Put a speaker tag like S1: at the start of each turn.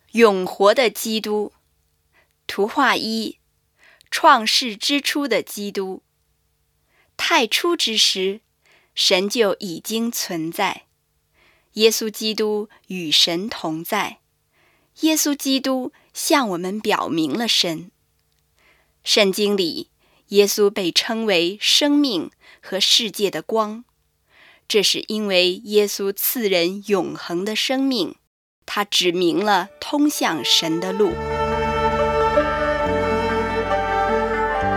S1: 永活的基督。图画一，创世之初的基督。太初之时，神就已经存在。耶稣基督与神同在。耶稣基督向我们表明了神。圣经里，耶稣被称为生命和世界的光，这是因为耶稣赐人永恒的生命，他指明了通向神的路。